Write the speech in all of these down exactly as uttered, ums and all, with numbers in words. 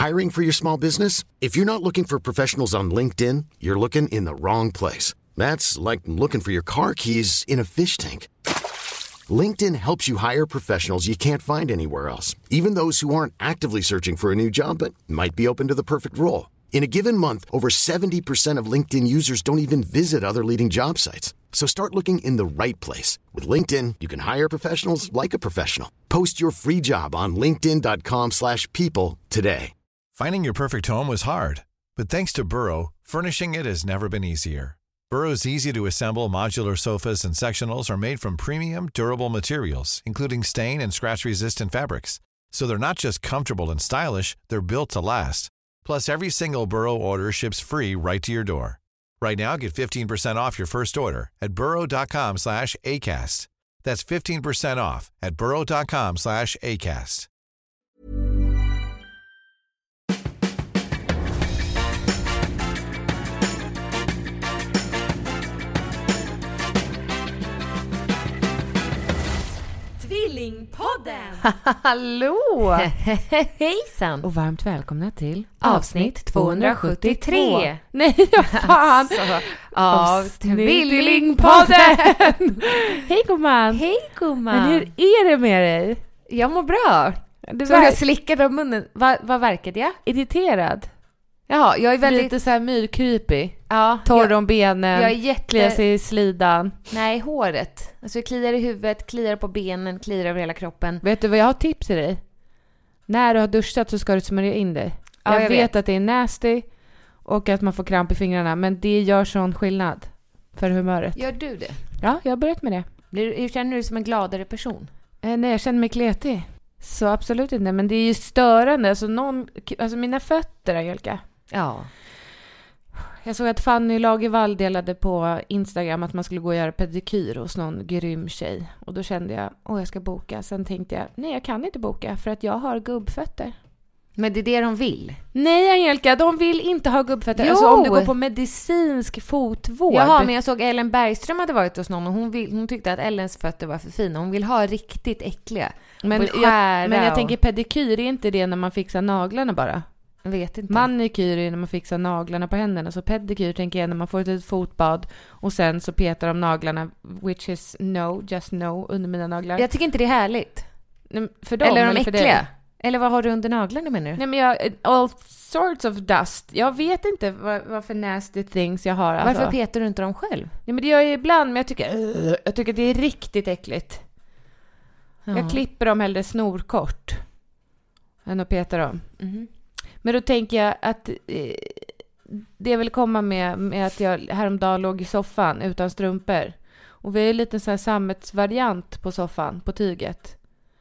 Hiring for your small business? If you're not looking for professionals on LinkedIn, you're looking in the wrong place. That's like looking for your car keys in a fish tank. LinkedIn helps you hire professionals you can't find anywhere else, even those who aren't actively searching for a new job but might be open to the perfect role. In a given month, over seventy percent of LinkedIn users don't even visit other leading job sites. So start looking in the right place. With LinkedIn, you can hire professionals like a professional. Post your free job on linkedin dot com slash people today. Finding your perfect home was hard, but thanks to Burrow, furnishing it has never been easier. Burrow's easy-to-assemble modular sofas and sectionals are made from premium, durable materials, including stain and scratch-resistant fabrics. So they're not just comfortable and stylish, they're built to last. Plus, every single Burrow order ships free right to your door. Right now, get fifteen percent off your first order at burrow dot com slash acast. That's fifteen percent off at burrow dot com slash acast. Tvillingpodden! Hallå! Hejsan! Och varmt välkomna till avsnitt tvåhundrasjuttiotre. Nej, vad fan! Alltså, av Tvillingpodden! Hej gumman! Hej gumman! Men hur är det med dig? Jag mår bra. Du Så var jag slickade om munnen. Va, vad verkade jag? irriterad. Jaha, jag är väldigt... Lite så här myrkrypig. Ja, Torr jag, om benen. jag är jätte... Kliar sig i slidan. Nej, håret. Alltså jag kliar i huvudet, kliar på benen, kliar över hela kroppen. Vet du vad jag har tips i dig? När du har duschat så ska du smörja in dig. Ja, jag, jag vet, vet att det är nasty och att man får kramp i fingrarna. Men det gör sån skillnad för humöret. Gör du det? Ja, jag har börjat med det. Blir, känner du dig som en gladare person? Eh, nej, jag känner mig kletig. Så absolut inte. Men det är ju störande. Alltså, någon, alltså mina fötter, Angelica. Ja. Jag såg att Fanny Lagervall delade på Instagram att man skulle gå och göra pedikyr hos någon grym tjej. Och då kände jag, åh jag ska boka. Sen tänkte jag, nej jag kan inte boka för att jag har gubbfötter. Men det är det de vill. Nej Angelica, de vill inte ha gubbfötter. Jo. Alltså om du går på medicinsk fotvård. Jaha, men jag såg Ellen Bergström hade varit hos någon och hon, vill, hon tyckte att Ellens fötter var för fina. Hon vill ha riktigt äckliga. Men jag, men jag och... tänker pedikyr är inte det när man fixar naglarna bara. Jag vet inte. Manikyr är när man fixar naglarna på händerna. Så pedikyr tänker jag när man får ett fotbad och sen så petar de naglarna, which is no, just no, under mina naglar. Jag tycker inte det är härligt. För dem, eller är de eller för äckliga? dig? Eller vad har du under naglarna menar du? Nej men jag, all sorts of dust. Jag vet inte vad, vad för nasty things jag har. Alltså. Varför petar du inte dem själv? Nej men det gör jag ibland, men jag tycker, uh, jag tycker det är riktigt äckligt. Ja. Jag klipper dem hellre snorkort än att peta dem. Mm-hmm. Men då tänker jag att eh, det vill komma med, med att jag häromdagen låg i soffan utan strumpor. Och vi är lite så här sammetsvariant på soffan, på tyget.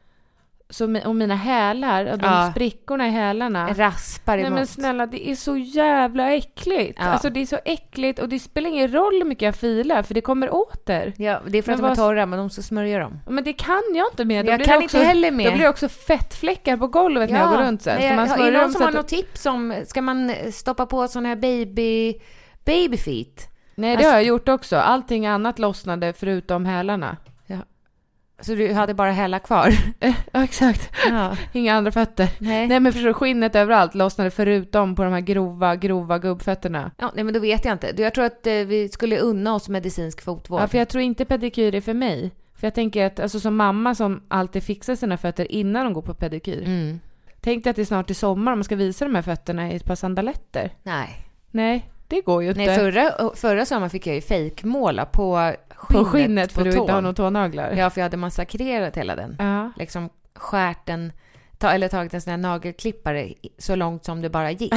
Så, och mina hälar, och de ja. sprickorna i hälarna raspar emot. Nej men snälla, det är så jävla äckligt. Ja. Alltså det är så äckligt och det spelar ingen roll hur mycket jag filar för det kommer åter. Ja, det är för att men de är torra men de ska smörja dem. Men det kan jag inte med. Jag kan också, inte heller med. Då blir det också fettfläckar på golvet ja. när jag går runt sen. Ska Nej, man smörja dem någon som så har att... något tips om, ska man stoppa på sån här baby babyfeet? Nej, det alltså... har jag gjort också. Allting annat lossnade förutom hälarna. Ja. Så du hade bara hälar kvar? Ja, exakt. Ja. Inga andra fötter. Nej, nej men förstår, skinnet överallt lossnade förutom på de här grova, grova gubbfötterna. Ja, nej men då vet jag inte. Jag tror att eh, vi skulle unna oss medicinsk fotvård. Ja, för jag tror inte pedikyr är för mig. För jag tänker att, alltså som mamma som alltid fixar sina fötter innan de går på pedikyr. Mm. Tänk dig att det är snart i sommar och man ska visa de här fötterna i ett par sandaletter. Nej. Nej, det går ju inte. Nej, förra, förra sommaren fick jag ju fejkmåla på skinnet, på skinnet för på du tån. inte har några tånaglar. Ja, för jag hade massakrerat hela den. Ja. Liksom skärt den, ta, eller tagit en sån här nagelklippare så långt som det bara gick.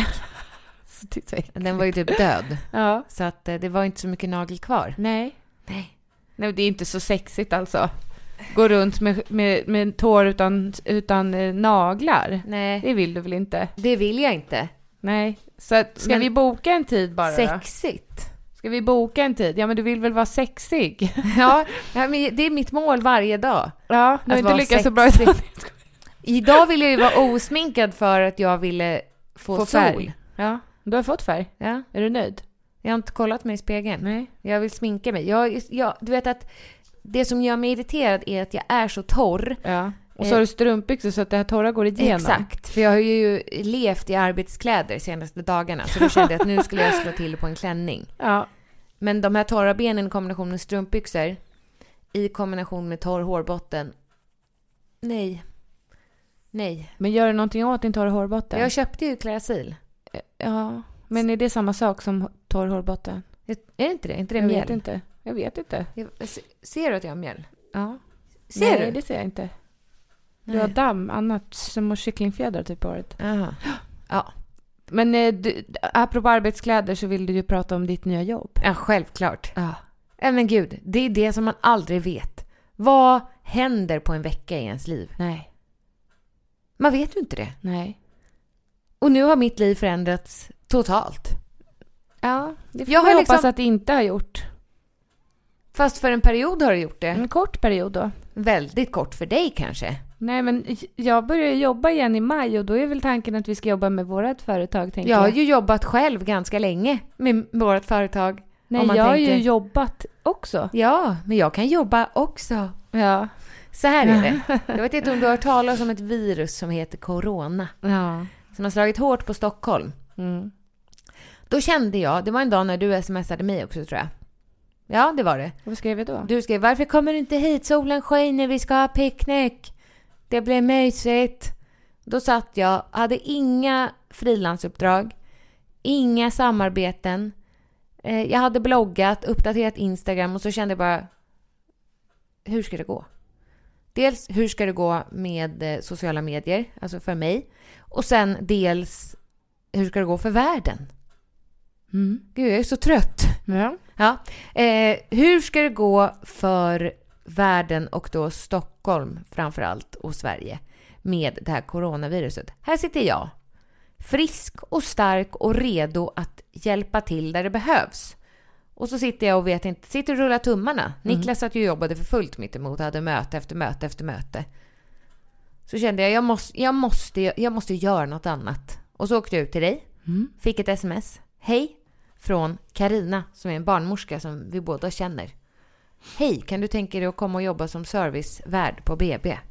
Den var ju typ död. Ja. Så att det var inte så mycket nagel kvar. Nej. Nej. Nej, det är inte så sexigt alltså. Gå runt med, med, med tår utan, utan eh, naglar. Nej. Det vill du väl inte? Det vill jag inte. Nej. Så att, ska men vi boka en tid bara sexigt. Då? Ska vi boka en tid? Ja, men du vill väl vara sexig? Ja, ja men det är mitt mål varje dag. Ja, du har inte lyckats så bra idag. Idag vill jag ju vara osminkad för att jag ville få, få färg. Sol. Ja, du har fått färg. Ja. Är du nöjd? Jag har inte kollat mig i spegeln. Nej. Jag vill sminka mig. Jag, jag, du vet att det som gör mig irriterad är att jag är så torr. Ja. Och så har du strumpbyxor så att det här torra går igenom. Exakt, för jag har ju levt i arbetskläder senaste dagarna. Så då kände jag att nu skulle jag slå till på en klänning. Ja. Men de här torra benen i kombination med strumpbyxor i kombination med torr hårbotten. Nej. Nej. Men gör du någonting åt din torra hårbotten? Jag köpte ju Clarasil. Ja, men är det samma sak som torr hårbotten? Är det inte det? Är inte det jag mjäll? vet inte. Jag vet inte. Jag, ser du att jag har mjäll? Ja. Ser Nej, du? det ser jag inte. Du Nej. har damm, annat som kycklingfjädrar typ på året. Aha. Ja. Men eh, du, apropå arbetskläder så vill du ju prata om ditt nya jobb. Ja, självklart. Ja. Ja, men gud, det är det som man aldrig vet. Vad händer på en vecka i ens liv? Nej. Man vet ju inte det. Nej. Och nu har mitt liv förändrats totalt. Ja, det får Jag jag har hoppas liksom- att det inte har gjort. Fast för en period har det gjort det. En kort period då. Väldigt kort för dig kanske. Nej, men jag börjar jobba igen i maj och då är väl tanken att vi ska jobba med vårat företag, tänker Jag jag. har ju jobbat själv ganska länge med vårt företag. Nej, om man jag har tänker- ju jobbat också. Ja, men jag kan jobba också. Ja. Så här är det. Jag vet inte om du har hört talas om ett virus som heter corona. Ja. Som har slagit hårt på Stockholm. Mm. Då kände jag, det var en dag när du smsade mig också tror jag. Ja, det var det. Vad skrev jag då? Du skrev, varför kommer du inte hit? Solen skiner, vi ska ha picknick. Det blir mysigt. Då satt jag, hade inga frilansuppdrag, inga samarbeten. Eh, jag hade bloggat, uppdaterat Instagram och så kände jag bara, hur ska det gå? Dels, hur ska det gå med eh, sociala medier, alltså för mig. Och sen dels, hur ska det gå för världen? Mm. Gud, jag är så trött. Ja. Ja. Eh, hur ska det gå för världen och då Stockholm framförallt och Sverige med det här coronaviruset? Här sitter jag, frisk och stark och redo att hjälpa till där det behövs. Och så sitter jag och vet inte, sitter och rullar tummarna. Mm. Niklas satt ju och jobbade för fullt mitt emot, hade möte efter möte efter möte. Så kände jag, jag måste, jag måste, jag måste göra något annat. Och så åkte jag ut till dig, Mm. fick ett sms. Hej, från Karina som är en barnmorska som vi båda känner. Hej, kan du tänka dig att komma och jobba som servicevärd på B B?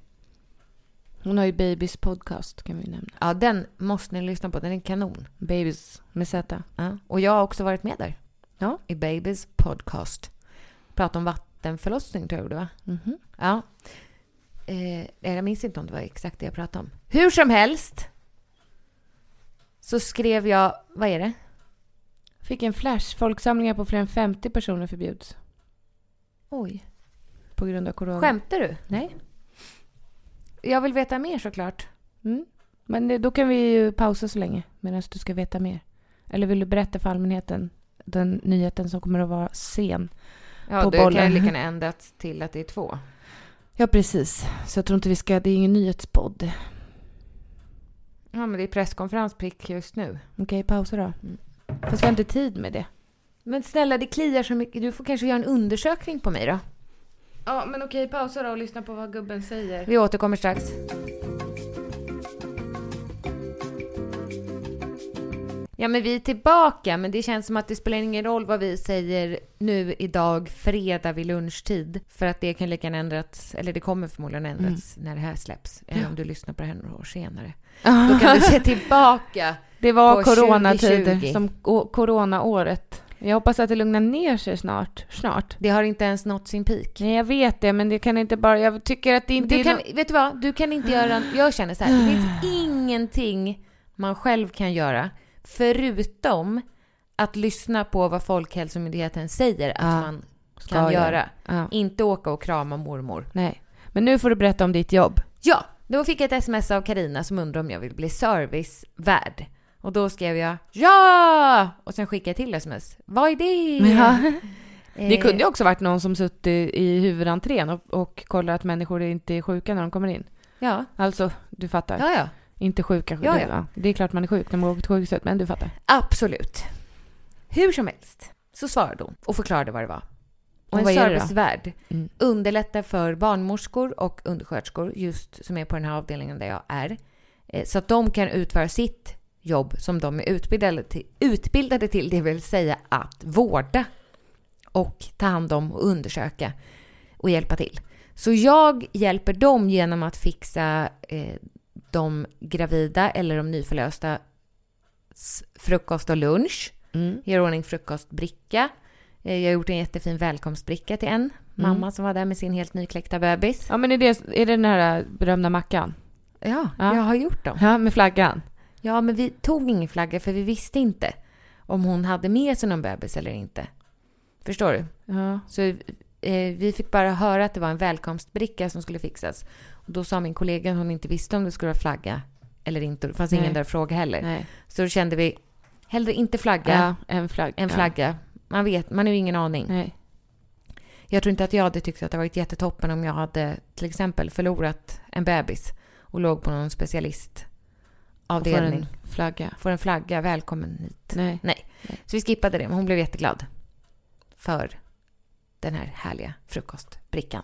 Hon har ju Babys podcast, kan vi nämna. Ja, den måste ni lyssna på, den är kanon. Babys med Z. Ja. Och jag har också varit med där. Ja. I Babys podcast. Prata om vattenförlossning tror jag det va? Mm-hmm. Ja. Eh, jag minns inte om det var exakt det jag pratade om. Hur som helst så skrev jag, vad är det? Fick en flash. Folksamlingar på fler än femtio personer förbjuds. Oj. På grund av corona. Skämtar du? Nej. Jag vill veta mer såklart. Mm. Men det, då kan vi ju pausa så länge medan du ska veta mer. Eller vill du berätta för allmänheten den nyheten som kommer att vara sen Ja, på det bollen? kan jag lika gärna ändrat till att det är två. Ja, precis. Så jag tror inte vi ska... Det är ingen nyhetspodd. Ja, men det är presskonferens prick just nu. Okej, pausa då. Mm. Fast vi har inte tid med det. Men snälla, det kliar så mycket. Du får kanske göra en undersökning på mig då. Ja, men okej, pausa då och lyssna på vad gubben säger. Vi återkommer strax. Ja, men vi är tillbaka. Men det känns som att det spelar ingen roll vad vi säger nu idag, fredag vid lunchtid. För att det kan lika gärna ändras, eller det kommer förmodligen ändras mm. när det här släpps. Eller ja. Om du lyssnar på det här några år senare. Då kan du se tillbaka. Det var på coronatider som coronaåret. Jag hoppas att det lugnar ner sig snart. snart. Det har inte ens nått sin peak. Nej, jag vet det, men det kan inte bara... Jag tycker att det inte du är... Kan, no- vet du vad? Du kan inte göra... Jag känner så här. Det finns ingenting man själv kan göra förutom att lyssna på vad Folkhälsomyndigheten säger att ja, man kan göra. göra. Ja. Inte åka och krama mormor. Nej. Men nu får du berätta om ditt jobb. Ja, då fick jag ett sms av Karina som undrar om jag vill bli servicevärd. Och då skrev jag ja! Och sen skickade jag till sms. Vad är det? Ja. Det kunde ju också varit någon som suttit i huvudentrén och, och kollar att människor inte är sjuka när de kommer in. Ja. Alltså, du fattar. Ja, ja. Inte sjuka. Ja, ja. ja. Det är klart man är sjuk när man åker till sjukhuset, men du fattar. Absolut. Hur som helst så svarade hon och förklarade vad det var. Och, och en servicevärd mm. underlättar för barnmorskor och undersköterskor just som är på den här avdelningen där jag är. Så att de kan utföra sitt jobb som de är utbildade till, utbildade till, det vill säga att vårda och ta hand om och undersöka och hjälpa till. Så jag hjälper dem genom att fixa eh, de gravida eller de nyförlösta frukost och lunch. Mm. Gör ordning frukostbricka. Jag har gjort en jättefin välkomstbricka till en mm. mamma som var där med sin helt nykläckta bebis. Ja, men är det, är det den här berömda mackan? Ja, ja, jag har gjort dem. Ja, med flaggan. Ja, men vi tog ingen flagga för vi visste inte om hon hade med sig någon bebis eller inte. Förstår du? Ja. Så eh, vi fick bara höra att det var en välkomstbricka som skulle fixas. Och då sa min kollega att hon inte visste om det skulle vara flagga eller inte. Det fanns Nej. ingen där fråga heller. Nej. Så då kände vi hellre inte flagga ja, en flagga. En flagga. Man vet, man har ju ingen aning. Nej. Jag tror inte att jag hade tyckt att det varit jättetoppen om jag hade till exempel förlorat en bebis och låg på någon specialistavdelning. Och får en flagga. Får en flagga, välkommen hit. Nej. Nej. Nej. Så vi skippade det, men hon blev jätteglad för den här härliga frukostbrickan.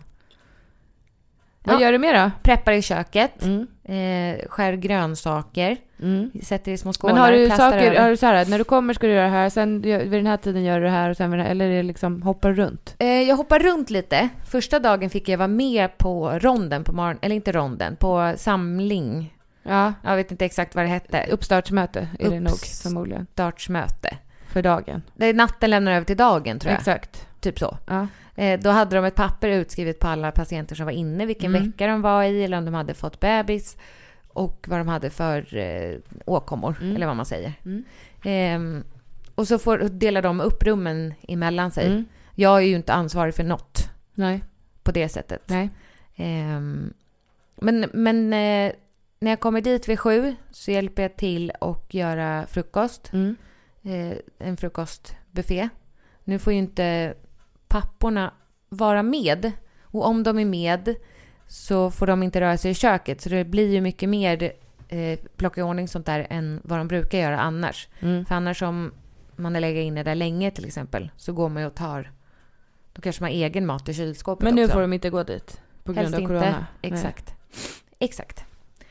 Vad ja. gör du mer då? Preppar i köket. Mm. Eh, skär grönsaker. Mm. Sätter i små skålar. Men har du saker, har du så här, när du kommer ska du göra det här, sen vid den här tiden gör du det här och sen vid den här, eller är det liksom hoppar runt? Eh, jag hoppar runt lite. Första dagen fick jag vara med på ronden på morgon, eller inte ronden, på samling. Ja. Jag vet inte exakt vad det hette. Uppstartsmöte är Upps- det nog förmodligen. Uppstartsmöte. För dagen. Det är natten lämnar över till dagen tror jag. Exakt. Typ så. Ja. Eh, då hade de ett papper utskrivet på alla patienter som var inne, vilken mm. vecka de var i, eller om de hade fått bebis och vad de hade för eh, åkommor, mm. eller vad man säger. Mm. Eh, och så får, delar de upp rummen emellan sig. Mm. Jag är ju inte ansvarig för något. Nej. På det sättet. Nej. Eh, men men eh, när jag kommer dit vid sju så hjälper jag till att göra frukost. Mm. Eh, en frukostbuffé. Nu får ju inte papporna vara med. Och om de är med så får de inte röra sig i köket. Så det blir ju mycket mer eh, plocka i ordning sånt där än vad de brukar göra annars. Mm. För annars om man är lägger inne där länge till exempel så går man ju och tar, då kanske man har egen mat i kylskåpet. Men nu också. får de inte gå dit på grund Helst av inte. corona. Exakt. Nej. Exakt.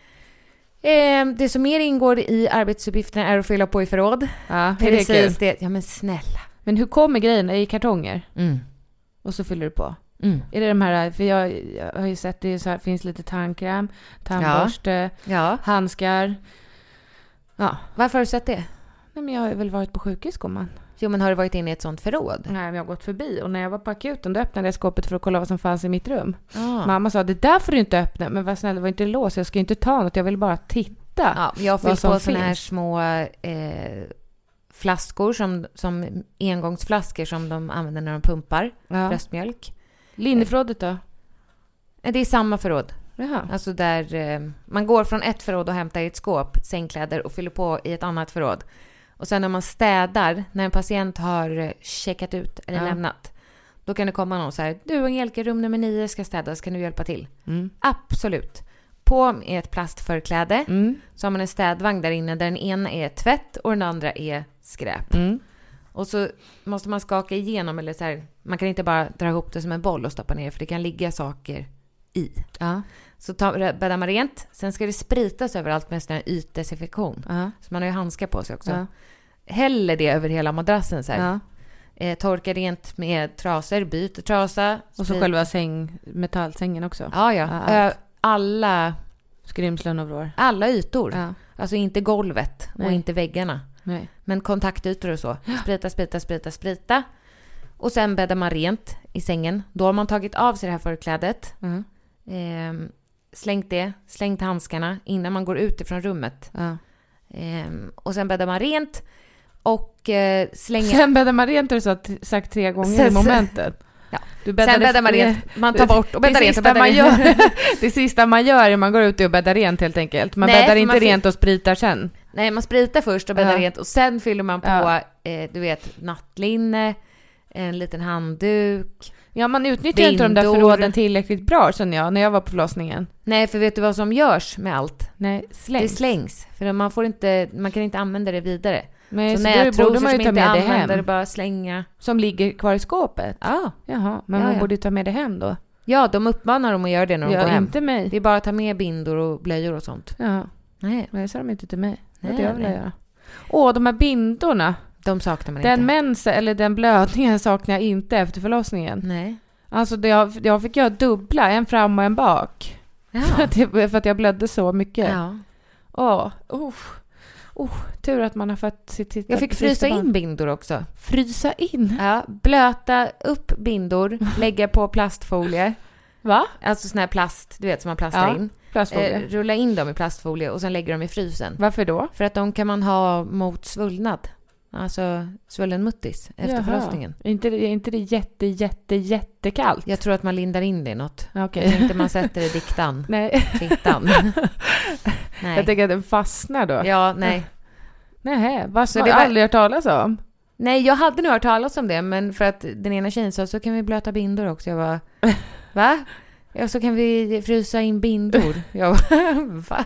Eh, det som mer ingår i arbetsuppgifterna är att fylla på i förråd. Ja, precis det är kul. det. Ja men snälla. Men hur kommer grejerna i kartonger? Mm. Och så fyller du på. Mm. Är det de här, för jag, jag har ju sett det så här, finns lite tandkräm, tandborste, ja. handskar. Ja. Varför har du sett det? Nej, men jag har väl varit på sjukhus, gumman. Jo, men har du varit inne i ett sånt förråd? Nej, men jag har gått förbi. Och när jag var på akuten, då öppnade jag skåpet för att kolla vad som fanns i mitt rum. Ah. Mamma sa, det där får du inte öppna. Men vad snälla, det var inte lås. Jag ska inte ta något. Jag vill bara titta. Ja, jag har fyllt på såna här små eh, flaskor, som, som engångsflaskor som de använder när de pumpar ja. bröstmjölk. Linneförrådet då? Det är samma förråd. Jaha. Alltså där eh, man går från ett förråd och hämtar i ett skåp sängkläder och fyller på i ett annat förråd. Och sen när man städar, när en patient har checkat ut eller ja. lämnat, då kan det komma någon så här, du Angelica, rum nummer nio ska städas, kan du hjälpa till? Mm. Absolut. På med ett plastförkläde mm. så har man en städvagn där inne där den ena är tvätt och den andra är skräp. Mm. Och så måste man skaka igenom, eller så här, man kan inte bara dra ihop det som en boll och stoppa ner, för det kan ligga saker i. Ja. Så tar, bäddar man rent, sen ska det spritas överallt med sån här ytdesinfektion. Ja. Så man har ju handskar på sig också. Ja. Häller det över hela madrassen så här. Ja. Eh, torkar rent med trasor, byter trasa. Och så själva säng, metallsängen också. Ja, ja. ja Ö, alla skrimslen och vrår. Alla ytor. Ja. Alltså inte golvet Nej. och inte väggarna. Nej. Men kontaktytor och så. Sprita, sprita, sprita, sprita. Och sen bäddar man rent i sängen. Då har man tagit av sig det här förklädet. Mm. Eh, slängt det. Slängt handskarna innan man går ut ifrån rummet. Ja. Eh, och sen bäddar man rent. Och eh, slänger... Sen bäddar man rent, har du sagt tre gånger sen, i momentet. Ja. Du sen bäddar man rent. Man tar bort och bäddar det rent. Och bäddar man gör, det sista man gör är man går ut och bäddar rent helt enkelt. Man Nej, bäddar inte man rent och spritar sen. Nej, man spritar först och bäddar ja. rent. Och sen fyller man på, ja. eh, du vet, nattlinne, en liten handduk. Ja, man utnyttjar inte de där förråden tillräckligt bra, sen jag, när jag var på förlossningen. Nej, för vet du vad som görs med allt? Nej, slängs. Det slängs. För man, får inte, man kan inte använda det vidare. Nej, så, så när då borde man ju ta med det hem. Det bara slänga. Som ligger kvar i skåpet? Ja. Jaha, men ja, man ja. borde ta med det hem då. Ja, de uppmanar dem att göra det när de ja, går hem. Inte mig. Det är bara att ta med bindor och blöjor och sånt. Ja. Nej. Men det sa de inte till mig. Nej, det jag vill nej. göra. Åh, de här bindorna. De saknar man den inte. Den mens eller den blödningen saknar jag inte efter förlossningen. Nej. Alltså det jag, jag fick göra dubbla, en fram och en bak. Ja. För, att jag, för att jag blödde så mycket. Ja. Åh, oh, oh, tur att man har fått sitt, sitt Jag fick frysa in bindor också. Frysa in? Ja, blöta upp bindor, lägga på plastfolie. Va? Alltså sån här plast, du vet, som man plastar Ja, in. plastfolie. Eh, rulla in dem i plastfolie och sen lägger dem i frysen. Varför då? För att de kan man ha mot svullnad. Alltså svullen muttis efter Jaha. förlossningen. Är inte, är inte det jätte, jätte, jättekallt? Jag tror att man lindar in det i något. Okej. Jag tänkte man sätter det i diktan. Nej. Diktan. Nej. Jag tänker att den fastnar då. Ja, nej. Nej, vad Så har det du var- aldrig hört talas om? Nej, jag hade nog hört talas om det, men för att den ena tjejen sa så kan vi blöta bindor också. Jag bara, va? Ja, så kan vi frysa in bindor. Jag bara, va?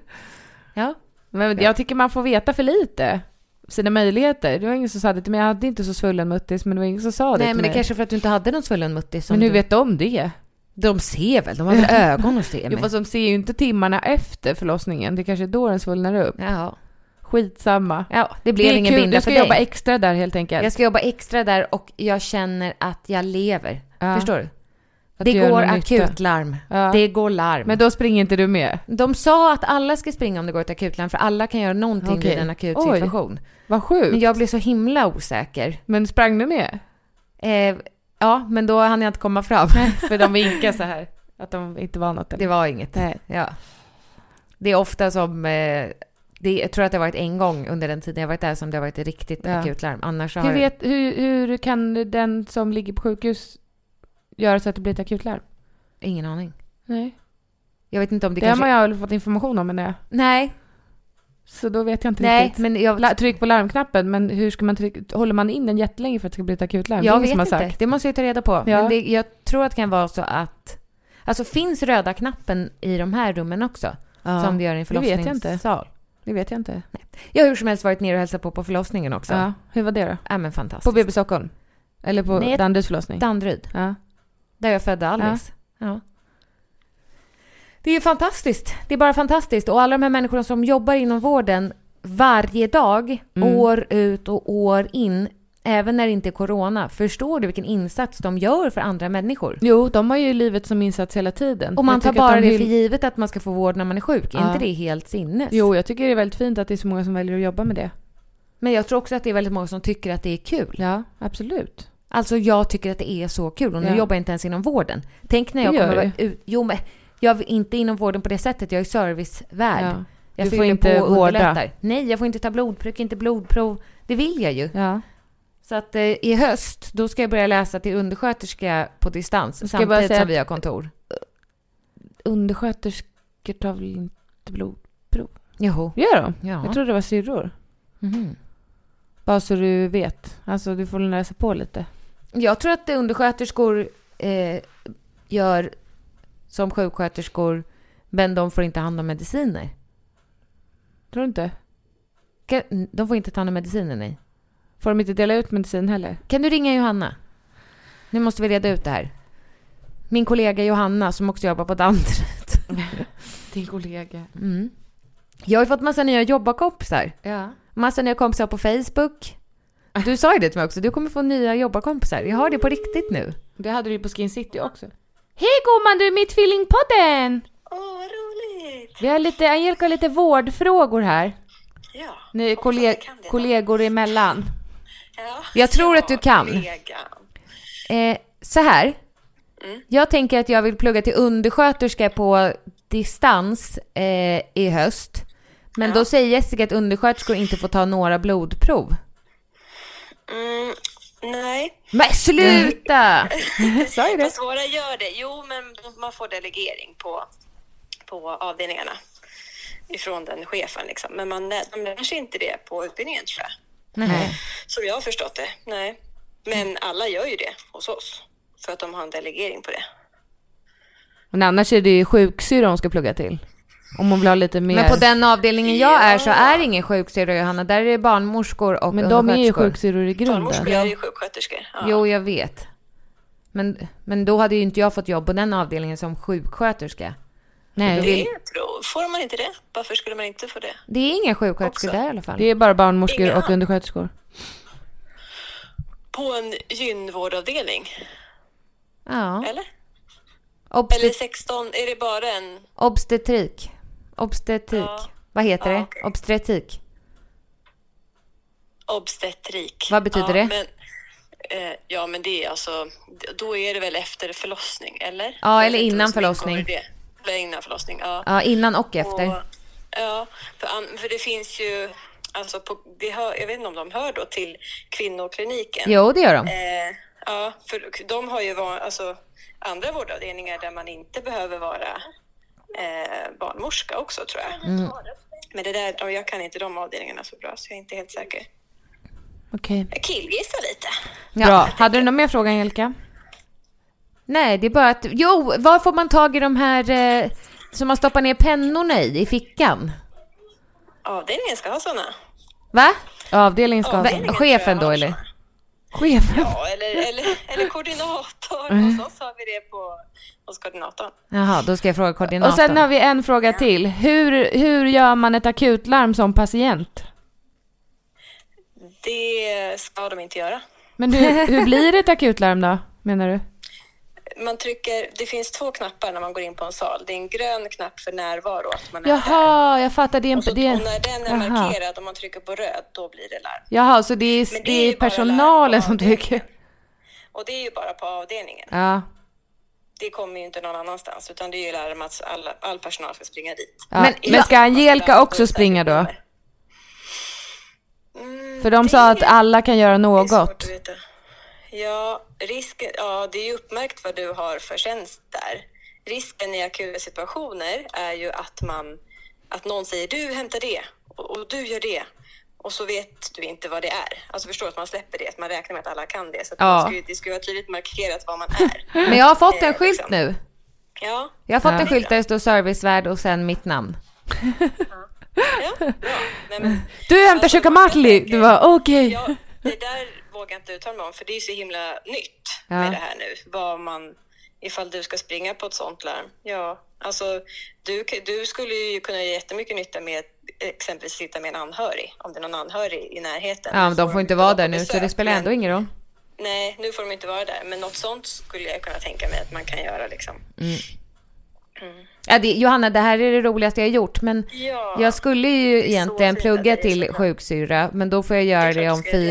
Ja. Men jag tycker man får veta för lite. Sina möjligheter. Det var ingen som sa det till mig. Jag hade inte så svullen muttis, men det var ingen som sa det Nej, till men det mig. kanske för att du inte hade någon svullen muttis. som Men hur du... vet de det? De ser väl, de har väl ögon att se Jo, med. fast de ser ju inte timmarna efter förlossningen. Det kanske är då den svullnar upp. Ja. Skitsamma. Ja, det blev Det är ingen kul. binda Du ska för jobba dig. extra där helt enkelt. Jag ska jobba extra där och jag känner att jag lever. Ja. Förstår du? Att Det du gör går någon nytta. akutlarm. Ja. Det går larm. Men då springer inte du med? De sa att alla ska springa om det går ett akutlarm, för alla kan göra någonting Okej. vid en akut Oj. situation. Vad sjukt. Men jag blev så himla osäker. Men sprang du med? Eh, ja, men då hann jag inte komma fram. För de vinkar så här. Att de inte var något. Det var inget. Nej. Ja. Det är ofta som... Eh, det, jag tror att det har varit en gång under den tiden jag varit där som det har varit ett riktigt Ja. akutlarm. Annars så Hur, har vet, hur, hur kan den som ligger på sjukhus göra så att det blir ett akutlarm? ingen aning. Nej. Jag vet inte om det, Det, kanske... har man ju fått information om, men nej. Nej, Så då vet jag inte nej, riktigt. men jag, La, tryck på larmknappen, men hur ska man trycka? Håller man in den jättelänge för att det ska bli ett akutlarm? jag Det är vet ingen som har inte. sagt. Det måste jag ta reda på. Ja. Men det, jag tror att det kan vara så att... Alltså finns röda knappen i de här rummen också? Ja. Som det gör i en Det vet jag inte. förlossningssal? Det vet jag inte. Jag har hur som helst varit nere och hälsat på på förlossningen också. Ja. Hur var det då? Ja, men fantastiskt. På B B Stockholm? Eller på Nej, Danderyds förlossning? Danderyd. Ja. Där jag födde Alice. Ja. Det är ju fantastiskt. Det är bara fantastiskt. Och alla de här människorna som jobbar inom vården varje dag, Mm. år ut och år in, även när det inte är corona, förstår du vilken insats de gör för andra människor? Jo, de har ju livet som insats hela tiden. Och man Jag tar tycker att bara de det vill- för givet att man ska få vård när man är sjuk. Är Ja. inte det helt sinnes? Jo, jag tycker det är väldigt fint att det är så många som väljer att jobba med det. Men jag tror också att det är väldigt många som tycker att det är kul. Ja, absolut. Alltså jag tycker att det är så kul. Och nu Ja. jobbar jag inte ens inom vården. Tänk när jag Det kommer gör vara ut... Jo, men jag är inte inom vården på det sättet. Jag är servicevärd. Ja. Jag Du får fyller inte på och vårda. underlättar. Nej, jag får inte ta blodtryck, inte blodprov. Det vill jag ju. Ja. Så att eh, i höst, då ska jag börja läsa till undersköterska på distans. Ska jag bara Samtidigt säga som att- vi har kontor. Undersköterskor tar väl inte blodprov? Jo. Gör de? Ja. Jag tror det var syrror. Mhm. Bara så du vet. Alltså, du får läsa på lite. Jag tror att undersköterskor eh, gör som sjuksköterskor, men de får inte hand om mediciner. Tror du inte? Kan- De får inte ta hand om mediciner, nej. Får de inte dela ut medicin heller? Kan du ringa Johanna? Nu måste vi reda ut det här. Min kollega Johanna som också jobbar på Danderyd. Din kollega. Mm. Jag har ju fått massa nya jobbarkompisar. Ja. Massa nya kompisar på Facebook. Du sa ju det till mig också. Du kommer få nya jobbarkompisar. Jag har det på riktigt nu. Det hade du ju på Skin City också. Hej gumman, du är mitt tvillingpodden! Åh, vad roligt! Vi har lite, Angelica har lite vårdfrågor här. Ja, Ni är hoppas kolleg- jag kan det då. kollegor emellan. Ja. Jag tror Ja, att du kan. kollegan. Eh, så här. Mm. Jag tänker att jag vill plugga till undersköterska på distans eh, i höst. Men Ja. då säger Jessica att undersköterskor inte får ta några blodprov. Mm, nej. Men sluta! Sa ju det. Fast våra gör det. Jo, men man får delegering på, på avdelningarna ifrån den chefen liksom. Men man lär, de lär sig inte det på utbildningen, tror jag. Nej. Som jag har förstått det. Nej. Men alla gör ju det hos oss. För att de har en delegering på det. Men annars är det ju sjuksyra hon ska plugga till. Om hon vill ha lite mer. Men på den avdelningen jag är så Ja. är det ingen sjuksyrra, Johanna. Där är det barnmorskor och Men de är ju undersköterskor. sjuksyrror i grunden. Barnmorskor är ju sjuksköterskor. Ja. Jo, jag vet. Men, men då hade ju inte jag fått jobb på den avdelningen som sjuksköterska. Nej, Det vill- tror, får man inte det? Varför skulle man inte få det? Det är inga sjuksköterskor Också. där i alla fall. det är bara barnmorskor Ingen och annan. undersköterskor. På en gynvårdavdelning? Ja. Eller? Obstet- Eller sexton, är det bara en... Obstetrik. Obstetrik. Ja. Vad heter Ja, det? okej. Obstetrik. Obstetrik. Vad betyder ja, det? Men, eh, ja, men det är alltså... Då är det väl efter förlossning, eller? Ja, Jag eller vet inte innan vad som förlossning. ingår i det. Eller innan förlossning, ja. Ja, innan och efter. Och, ja, för, an, för det finns ju... Alltså på, det hör, jag vet inte om de hör då till kvinnokliniken. Jo, det gör de. Eh, ja, för de har ju var, alltså, andra vårdavdelningar där man inte behöver vara eh, barnmorska också, tror jag. Mm. Men det där, jag kan inte de avdelningarna så bra, så jag är inte helt säker. Okej. Jag killgissar lite. Ja. Bra. Hade du någon mer fråga, Angelica? Nej, det är bara att... Jo, var får man tag i de här eh, som man stoppar ner pennorna i, i fickan? Avdelningen ska ha sådana. Va? Avdelningen ska ha Avdelningen sån. tror jag Chefen då, har eller? såna. Chefen. Ja, eller, eller, eller koordinator. Hos oss har vi det på, hos koordinatorn. Jaha, då ska jag fråga koordinatorn. Och sen har vi en fråga till. Hur, hur gör man ett akutlarm som patient? Det ska de inte göra. Men hur, hur blir ett akutlarm då, menar du? Man trycker, det finns två knappar när man går in på en sal. Det är en grön knapp för närvaro, att man är här. Jaha, jag fattar. Det är en... Och, så, det... och när den är Jaha. markerad och man trycker på röd, då blir det larm. Jaha, så det är, Men det är ju bara personalen larm på som avdelningen. trycker? Och det är ju bara på avdelningen. Ja. Det kommer ju inte någon annanstans, utan det är ju larm att alla, all personal ska springa dit. Ja. Men- Men, ska Angelica också springa då? Mm, För de det sa att är- alla kan göra det är svårt något. att veta. Ja, risken, ja, det är ju uppmärkt vad du har för tjänst där. Risken i akuta situationer är ju att man, att någon säger du hämtar det och, och du gör det. Och så vet du inte vad det är. Alltså förstår att man släpper det, att man räknar med att alla kan det. Så att Ja. man ska, ju- det ska ju vara tydligt markerat vad man är. Men jag har fått en Eh, skylt liksom. nu. Ja, Jag har fått Ja. en skylt där det står servicevärd och sen mitt namn. ja, bra. Nej, men, Du hämtar alltså, köka man Martley. tänker- Du var okej. Ja, det där vågar jag inte uttala mig om, för det är så himla nytt Ja. med det här nu. Vad man, ifall du ska springa på ett sånt larm. Ja, alltså du, du skulle ju kunna göra jättemycket nytta med exempelvis sitta med en anhörig, om det är någon anhörig i närheten. Ja, men de får inte vara där på nu, så besök, det spelar ändå men- ingen roll. Nej, nu får de inte vara där, men något sånt skulle jag kunna tänka mig att man kan göra liksom. Ja, det, Johanna, det här är det roligaste jag har gjort, men Ja, jag skulle ju det är så egentligen fint plugga att det är så till bra. sjuksyrra, men då får jag göra Det är klart det du om ska fyra. göra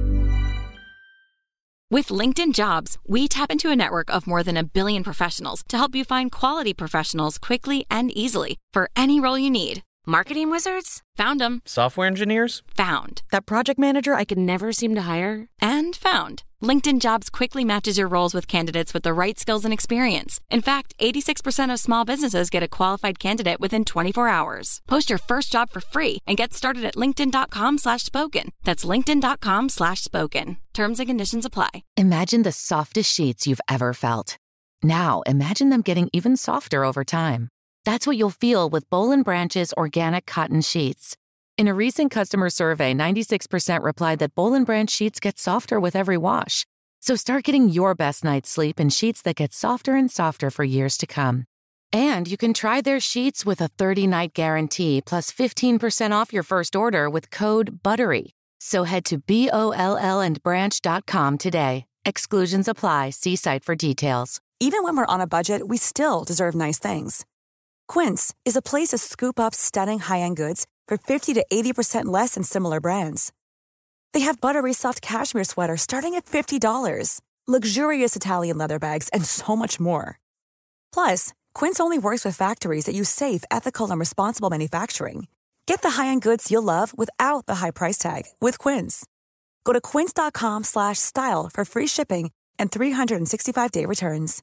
With LinkedIn Jobs, we tap into a network of more than a billion professionals to help you find quality professionals quickly and easily for any role you need. Marketing wizards? Found them. Software engineers? Found. That project manager I could never seem to hire? And found. LinkedIn Jobs quickly matches your roles with candidates with the right skills and experience. In fact, eighty-six percent of small businesses get a qualified candidate within twenty-four hours. Post your first job for free and get started at linkedin.com slash spoken. That's linkedin.com slash spoken. Terms and conditions apply. Imagine the softest sheets you've ever felt. Now, imagine them getting even softer over time. That's what you'll feel with Boll and Branch's organic cotton sheets. In a recent customer survey, ninety-six percent replied that Boll and Branch sheets get softer with every wash. So start getting your best night's sleep in sheets that get softer and softer for years to come. And you can try their sheets with a thirty-night guarantee plus fifteen percent off your first order with code BUTTERY. So head to B O L L and branch dot com today. Exclusions apply. See site for details. Even when we're on a budget, we still deserve nice things. Quince is a place to scoop up stunning high-end goods for fifty to eighty percent less than similar brands. They have buttery soft cashmere sweaters starting at fifty dollars, luxurious Italian leather bags, and so much more. Plus, Quince only works with factories that use safe, ethical, and responsible manufacturing. Get the high-end goods you'll love without the high price tag with Quince. Go to quince.com slash style for free shipping and three sixty-five day returns.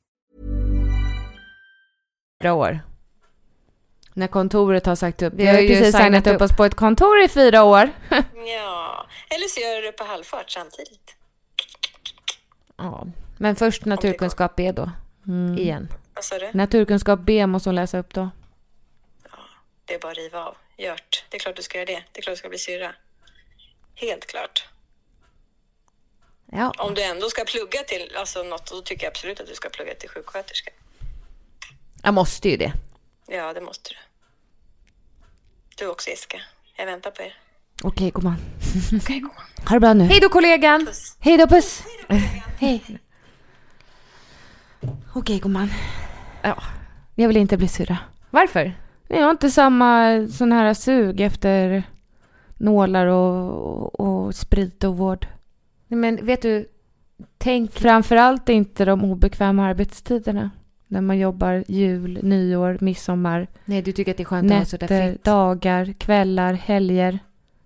år. När kontoret har sagt upp. Vi Vi har har ju ju precis signat signat upp upp. oss på ett kontor i fyra år. Ja, eller så gör du det på halvfart samtidigt. Ja. Men först naturkunskap B då. Igen. Vad sa du? Naturkunskap B måste hon läsa upp då. Det är bara att riva av. Gjort. Det är klart du ska göra det. Det är klart du ska bli syra. Helt klart. Ja. Om du ändå ska plugga till alltså något, då tycker jag absolut att du ska plugga till sjuksköterska. Jag måste ju det. Ja, det måste du. Du också, Jessica. Jag väntar på er. Okej, gumman. Okej, god. Ha det bra nu. Hej då kollegan! Puss. Hej då, puss. Hej. Okej, gumman. Ja. Jag vill inte bli syrra. Varför? Jag har inte samma sån här sug efter nålar och, och, och sprit och vård. Nej, men vet du, tänk... Framförallt inte de obekväma arbetstiderna. När man jobbar jul, nyår, midsommar. Nej, du tycker att det är skönt att ha så där nätter, fritt. dagar, kvällar, helger.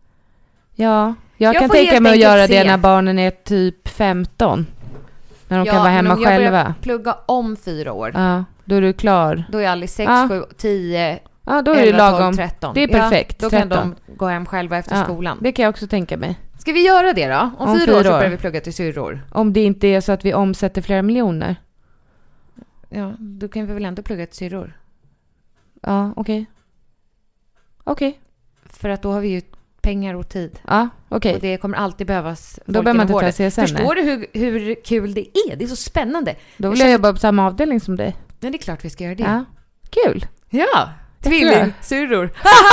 Ja, jag, Jag kan får tänka helt mig att enkelt göra det se. när barnen är typ femton. När de Ja, kan vara men hemma om jag själva. börjar plugga om fyra år. Ja, då är du klar. Då är Alice sex, Ja. sju, tio, Ja, då är det elva, lagom. tolv, tretton. Det är perfekt. Ja, då kan tretton. de gå hem själva efter Ja, skolan. det kan jag också tänka mig. Ska vi göra det då? Om, Om fyra, fyra år så år. börjar vi plugga till syrror. Om det inte är så att vi omsätter flera miljoner. Ja, då kan vi väl ändå plugga till syrror. Ja, okej. Okej. För att då har vi ju pengar och tid. Ja, okej. Och det kommer alltid behövas folk Då behöver man inom inte ta vården. C S N. Förstår du hur, hur kul det är? Det är så spännande. Då vill jag jag känner- jobba på samma avdelning som dig. Men det är klart vi ska göra det. Ja, kul. Ja, tror jag. tvillingsyrror.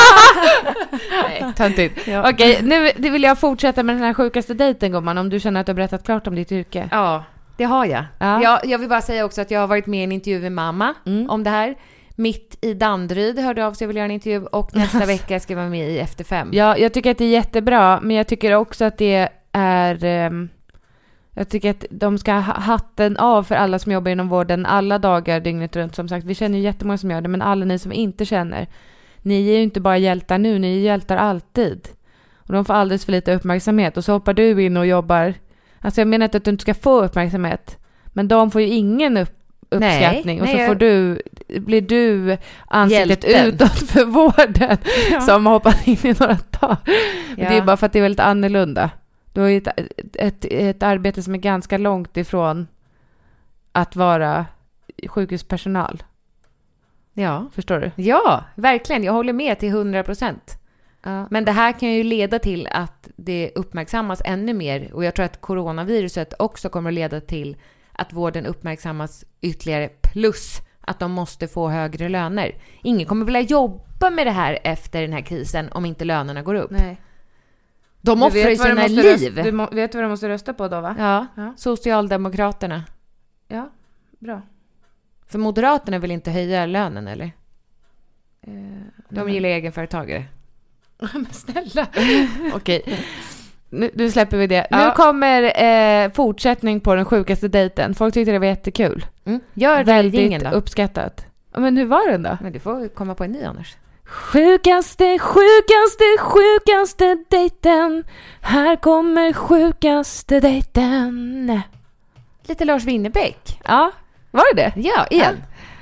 Nej, töntigt. Ja. Okej, nu det vill jag fortsätta med den här sjukaste dejten, gumman. Om du känner att du har berättat klart om ditt yrke. Ja, det har jag. Ja. jag. Jag vill bara säga också att jag har varit med i en intervju med mamma Mm. om det här. Mitt i Danderyd hörde av sig och vill göra en intervju. Och nästa vecka ska jag vara med i Efter fem. Ja, jag tycker att det är jättebra. Men jag tycker också att det är... ehm, jag tycker att de ska ha hatten av för alla som jobbar inom vården alla dagar dygnet runt. Som sagt, vi känner ju jättemånga som gör det. Men alla ni som inte känner. Ni är ju inte bara hjältar nu, ni är hjältar alltid. Och de får alldeles för lite uppmärksamhet. Och så hoppar du in och jobbar. Alltså jag menar inte att du inte ska få uppmärksamhet. Men de får ju ingen upp, uppskattning. Nej, och så nej, jag- får du, blir du ansiktet Hjälten. utåt för vården. Ja. Som har hoppat in i några dagar. Ja. Det är bara för att det är väldigt annorlunda. Du har ju ett, ett, ett arbete som är ganska långt ifrån att vara sjukhuspersonal. Ja. Förstår du? Ja, verkligen. Jag håller med till hundra procent. Ja. Men det här kan ju leda till att det uppmärksammas ännu mer. Och jag tror att coronaviruset också kommer att leda till att vården uppmärksammas ytterligare. Plus att de måste få högre löner. Ingen kommer vilja jobba med det här efter den här krisen om inte lönerna går upp. Nej. De Du offrar ju vet vad du sina måste liv. Rösta, du må, vet vad du måste rösta på då, va? Ja, Ja. Socialdemokraterna. Ja, bra. För Moderaterna vill inte höja lönen, eller? Eh, De gillar egenföretagare. Men snälla. Okej. Nu, nu släpper vi det. Ja. Nu kommer eh, fortsättning på den sjukaste dejten. Folk tyckte det var jättekul. Mm. Gör Väldigt ringen då. uppskattat. Ja, men hur var den då? Men du får komma på en ny annars. Sjukaste, sjukaste, sjukaste dejten. Här kommer sjukaste dejten. Lite Lars Winnerbäck. Ja, var det det? Ja, igen.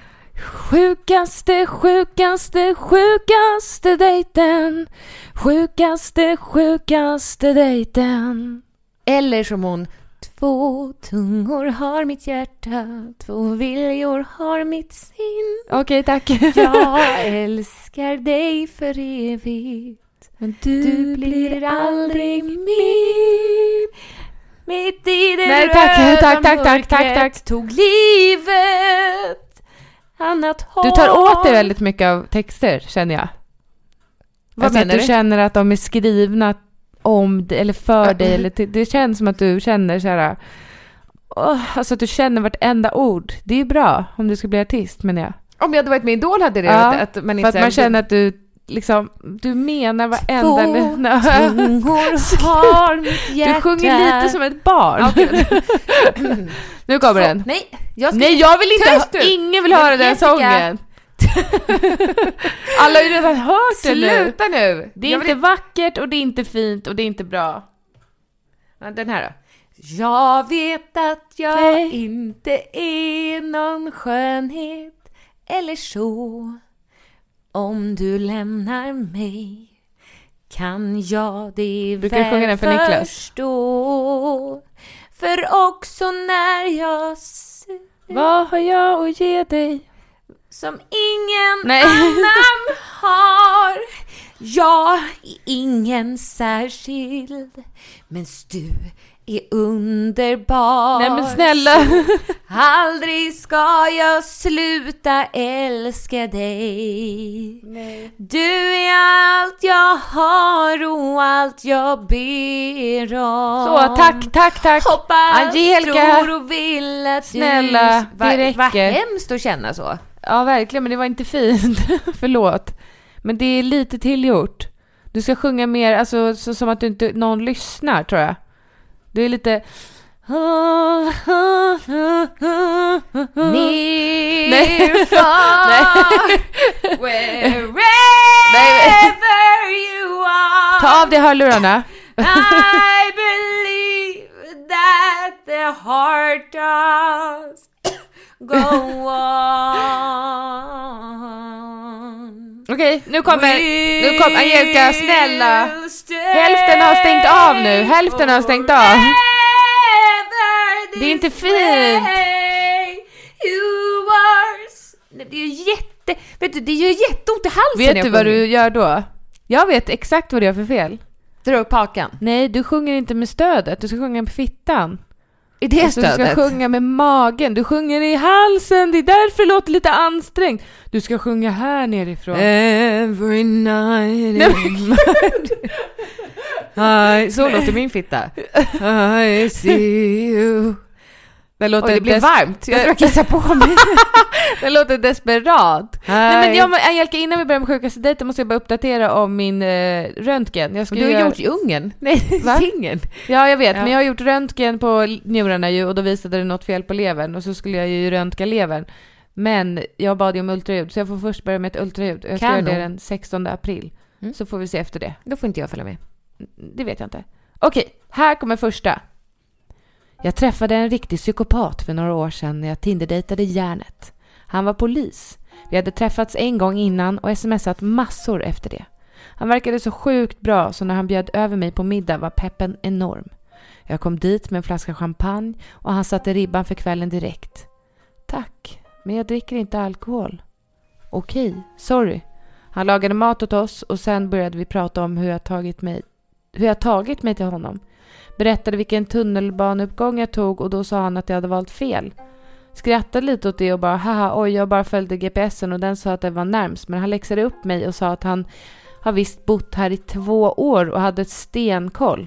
Sjukaste, sjukaste, sjukaste dejten. Sjukaste, sjukaste dejten. Eller som hon. Två tungor har mitt hjärta, två viljor har mitt sin. Okej, tack. Jag älskar dig för evigt. Men Du blir aldrig min. Mitt i det Nej, tack, röda tack, tack, tack, tack, mörkret tack. tog livet annat har. Du tar åt dig väldigt mycket av texter, känner jag. Vad Alltså menar att du du? känner att de är skrivna om dig, eller för dig. Eller till, det känns som att du känner så här... Åh, alltså att du känner vartenda ord. Det är ju bra om du ska bli artist, men jag. Om jag hade varit med i Idol hade det Ja, att, att man För inte att man känner att du liksom... Du menar varenda... Två lilla- tungor har mitt hjärta. Du sjunger lite som ett barn. Ja, okej. Nu kommer den. Nej, jag ska... Nej, jag vill inte... Tyst Ha, du. ingen vill höra Men den Jessica- sången. Alla har ju redan hört det nu. Sluta nu. Det är Jag inte vill- vackert och det är inte fint och det är inte bra. Ja, den här då. Jag vet att jag Nej. inte är någon skönhet eller så. Om du lämnar mig kan jag det Brukar du sjunga den för Niklas? förstå. För också när jag ser Vad har jag att ge dig? som ingen Nej. annan har Jag är ingen särskild, men du är underbar. Nej men snälla. Aldrig ska jag sluta älska dig. Nej. Du är allt jag har och allt jag ber om. Så, tack, tack, tack. Hoppas, Angelica. tror och vill att Snälla, du... det räcker. Vad hemskt att känna så. Ja, verkligen, men det var inte fint. Förlåt. Men det är lite tillgjort. Du ska sjunga mer, alltså så, som att du inte någon lyssnar, tror jag. Du är lite... Near far, wherever you are. Ta av dig hörlurarna. I believe that the heart does go on. Okej, okay, nu kommer nu kommer Angelica, snälla. Hälften har stängt av nu. Hälften har stängt av. Det är inte fint. Det är jätte, vet du, det gör jätteont i halsen. Vet du vad du gör då? Jag vet exakt vad du gör för fel. Dra upp hakan. Nej, du sjunger inte med stödet. Du ska sjunga med fittan. Är det alltså, stödet? Du ska sjunga med magen. Du sjunger i halsen. Det är därför det låter lite ansträngt. Du ska sjunga här nerifrån. Every night in my... Så låter min fitta. I see you. Det låter Oj, det blir des- varmt. Jag tror jag kissar på mig. Det låter desperat. Nej, men jag, Angelica, innan vi börjar med sjukaste dejten måste jag bara uppdatera om min eh, röntgen. Jag ska du har göra... gjort i Ungern? Nej, ingen. Ja, jag vet. Ja. Men jag har gjort röntgen på njurarna ju, och då visade det något fel på levern. Och så skulle jag ju röntga levern. Men jag bad ju om ultraljud, så jag får först börja med ett ultraljud. Jag ska göra det den sextonde april. Mm. Så får vi se efter det. Då får inte jag följa med. Det vet jag inte. Okej, här kommer första. Jag träffade en riktig psykopat för några år sedan när jag tinderdejtade järnet. Han var polis. Vi hade träffats en gång innan och smsat massor efter det. Han verkade så sjukt bra, så när han bjöd över mig på middag var peppen enorm. Jag kom dit med en flaska champagne och han satte ribban för kvällen direkt. Tack, men jag dricker inte alkohol. Okej, sorry. Han lagade mat åt oss och sen började vi prata om hur jag tagit mig, hur jag tagit mig till honom. Berättade vilken tunnelbaneuppgång jag tog och då sa han att jag hade valt fel. Skrattade lite åt det och bara, haha, oj, jag bara följde G P S'en och den sa att det var närmst. Men han läxade upp mig och sa att han har visst bott här i två år och hade ett stenkoll.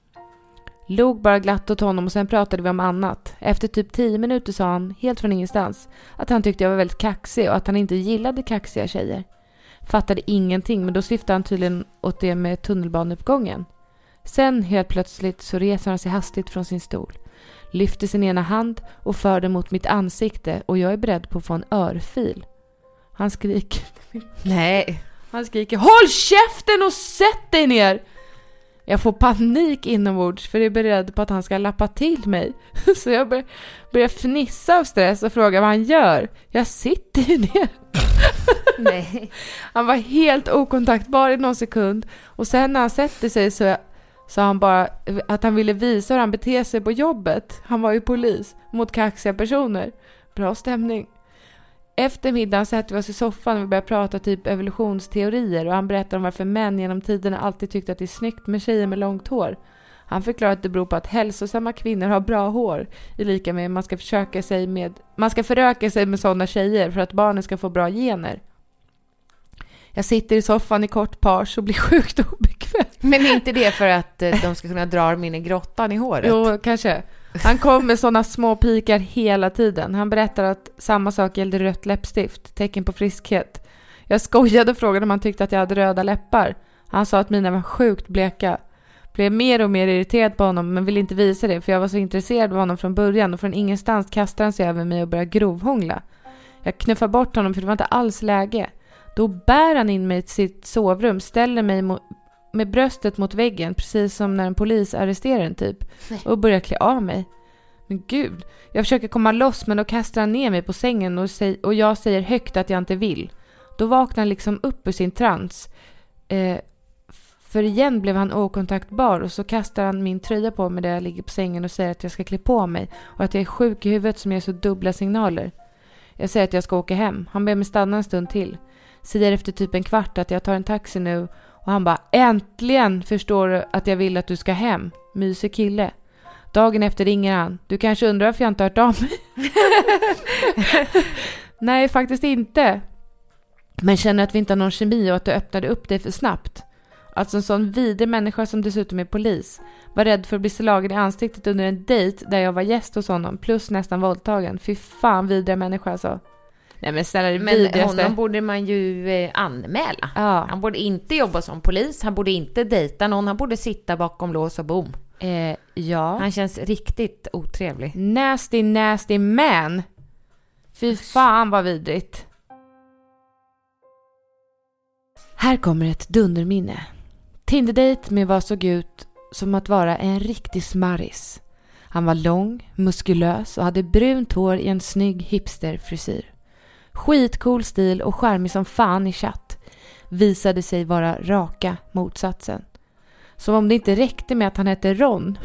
Log bara glatt åt honom och sen pratade vi om annat. Efter typ tio minuter sa han, helt från ingenstans, att han tyckte jag var väldigt kaxig och att han inte gillade kaxiga tjejer. Fattade ingenting, men då syftade han tydligen åt det med tunnelbaneuppgången. Sen helt plötsligt så reser han sig hastigt från sin stol. Lyfter sin ena hand och för den mot mitt ansikte och jag är beredd på att få en örfil. Han skriker. Nej. Han skriker, håll käften och sätt dig ner! Jag får panik inombords för jag är beredd på att han ska lappa till mig. Så jag bör, börjar fnissa av stress och frågar vad han gör. Jag sitter ju ner. Nej. Han var helt okontaktbar i någon sekund. Och sen när han sätter sig så sa han bara att han ville visa hur han beter sig på jobbet. Han var ju polis mot kaxiga personer. Bra stämning. Efter middagen satt vi oss i soffan och vi började prata typ evolutionsteorier. Och han berättade om varför män genom tiderna alltid tyckte att det är snyggt med tjejer med långt hår. Han förklarade att det beror på att hälsosamma kvinnor har bra hår. I lika med man ska försöka sig med man ska föröka sig med sådana tjejer för att barnen ska få bra gener. Jag sitter i soffan i kort pars och blir sjukt obekväm. Men inte det för att eh, de ska kunna dra min i grottan i håret? Jo, kanske. Han kom med sådana små pikar hela tiden. Han berättade att samma sak gällde rött läppstift, tecken på friskhet. Jag skojade och frågade om han tyckte att jag hade röda läppar. Han sa att mina var sjukt bleka. Blev mer och mer irriterad på honom men ville inte visa det för jag var så intresserad av honom från början och från ingenstans kastade han sig över mig och började grovhångla. Jag knuffade bort honom för det var inte alls läge. Då bär han in mig till sitt sovrum, ställer mig mo- med bröstet mot väggen, precis som när en polis arresterar en typ, och börjar klä av mig. Men gud, jag försöker komma loss men då kastar han ner mig på sängen och, säg- och jag säger högt att jag inte vill. Då vaknar han liksom upp ur sin trans. Eh, för igen blev han okontaktbar och så kastar han min tröja på mig där jag ligger på sängen och säger att jag ska klä på mig och att jag är sjuk i huvudet som ger så dubbla signaler. Jag säger att jag ska åka hem. Han ber mig stanna en stund till. Säger efter typ en kvart att jag tar en taxi nu Och han bara, äntligen förstår du att jag vill att du ska hem. Mysig kille. Dagen efter ringer han. Du kanske undrar varför jag inte har hört av mig. Nej, faktiskt inte. Men känner att vi inte har någon kemi och att du öppnade upp dig för snabbt. Alltså en sån vidrig människa som dessutom är polis. Var rädd för att bli slagen i ansiktet under en dejt där jag var gäst hos honom. Plus nästan våldtagen. Fy fan, vidriga människa alltså. Nej men snälla, det Men vidrigaste. honom borde man ju eh, anmäla. Ja. Han borde inte jobba som polis. Han borde inte dejta någon. Han borde sitta bakom lås och bom. Eh, ja. Han känns riktigt otrevlig. Nasty, nasty man. Fy fan vad vidrigt. Här kommer ett dunderminne. Tinder-date med vad såg ut som att vara en riktig smarris. Han var lång, muskulös och hade brunt hår i en snygg hipsterfrisyr. Skitcool stil och charmig som fan i chatt. Visade sig vara raka motsatsen. Som om det inte räckte med att han hette Ron.